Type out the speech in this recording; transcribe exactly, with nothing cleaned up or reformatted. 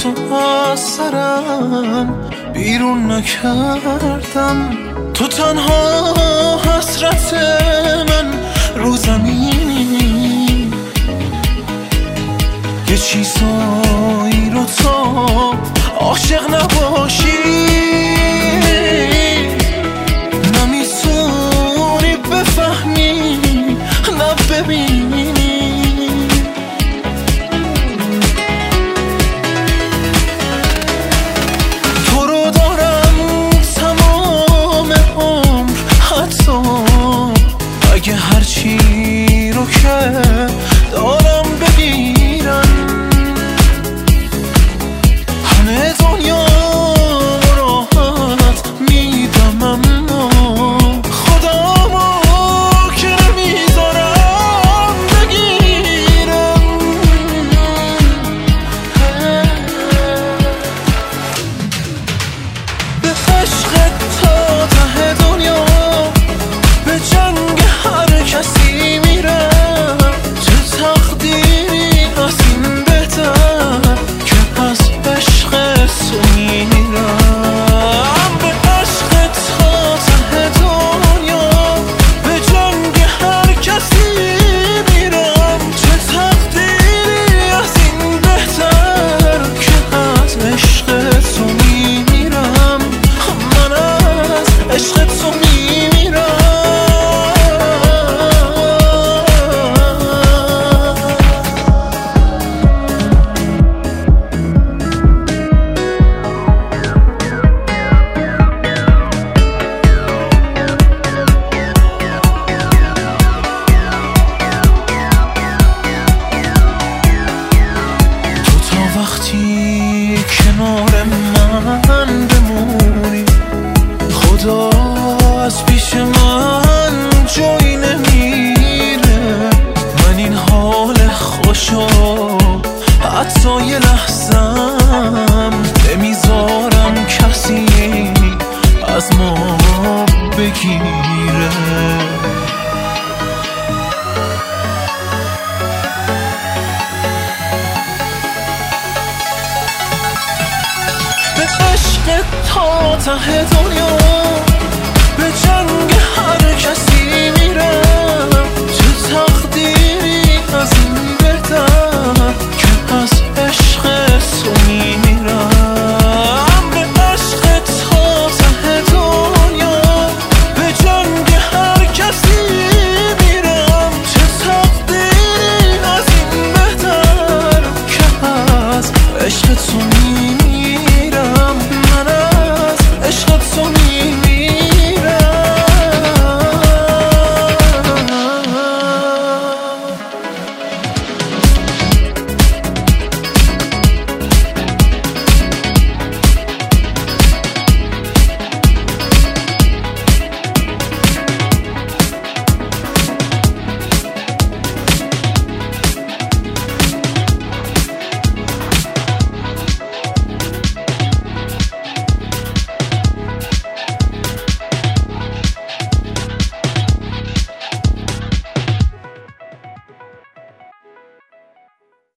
تو از سرم بیرون نکردم. تو تنها حسرت من رو زمینی، یه چیزایی رو تو عاشق نباشی نمیتونی بفهمی نه ببینی. تو رو دارم تمام عمر، حتی اگه هرچی رو که دارم بگیرم. همه دنیا راحت میدم اما خودمو که نمیذارم بگیرم. به عشق تا ته دنیا، به جنگ هر کسی میرم. چه تقدیری از این بهتر که از عشق تو میرم. به عشق تا ته دنیا، به جنگ هر کسی میرم. چه تقدیری از این بهتر که از عشق تو میرم. من از عشق تو میمیرم. وقتی کنار من بمونی، خدا از پیش من جایی نمیره. من این حال خوشو حتی یه لحظم نمیذارم کسی از ما بگیره. به عشق تا ته دنیا،